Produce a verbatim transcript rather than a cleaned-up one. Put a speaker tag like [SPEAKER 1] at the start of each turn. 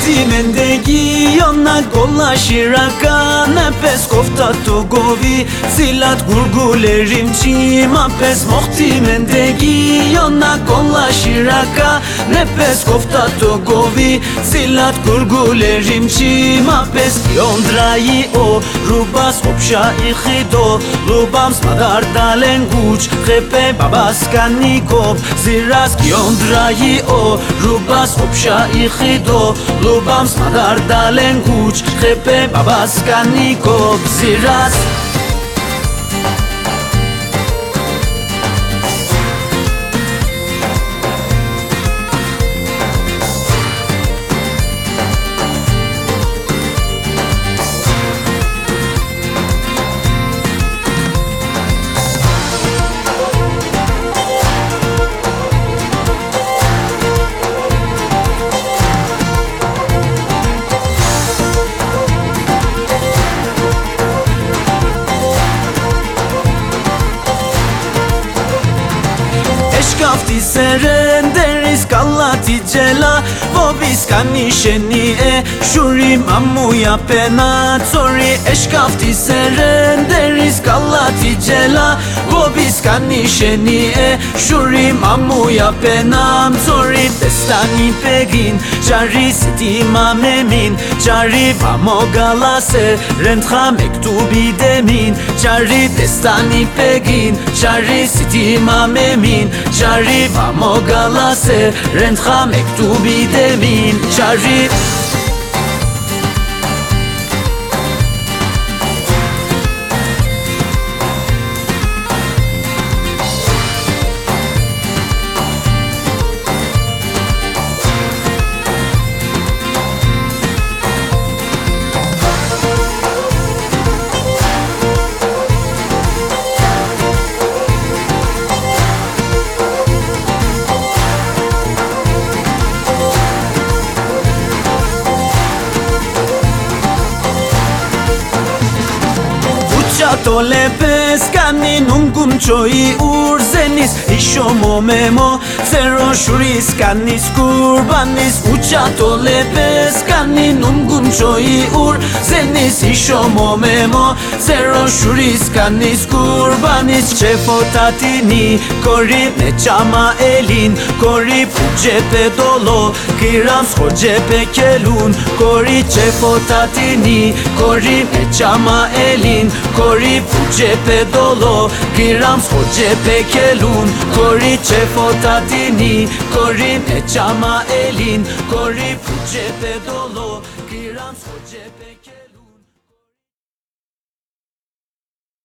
[SPEAKER 1] Mochti mendegi Yonna golla shiraka Nepes kofta to govi Silat gurgulerim çima pes Mochti mendegi Yonna golla shiraka Nepes kofta to govi Silat gurgulerim çima pes Yondrayi o Rubas opsha ichido Lubam smadar dalen guç Chepe babaskani kop Ziras Yondrayi o Rubas opsha ichido Lubam smadar dalen guç Chepe babaskani kop Ziras Kafti seren deris kallati cela Vobis kanisheni e shuri mamu ya pena Tsori eşkafti seren deris kallati cela Vobis kanisheni e shuri mamu ya pena Tsori destani pegin Çari sitima memin Çari vamo galase Rentha mektubi demin Çari destani pegin Çari sitima memin Çari vamo galase Rentha mektubi demin Çari To lepes kani nungum choi urzenis Ishomo memo zero shuris kanis kurbanis Ucha to lepes kani nungum choi urzenis Ishomo memo zero shuris kanis kurbanis Çefo tatini kori me çama elin Kori pucepe dolo kirams hocepe kelun Kori çefo tatini kori me çama elin Kori pucepe dolo Kirams hocepe kelun Kori çefo tatini Kori me çama elin Kori pucepe dolo Kirams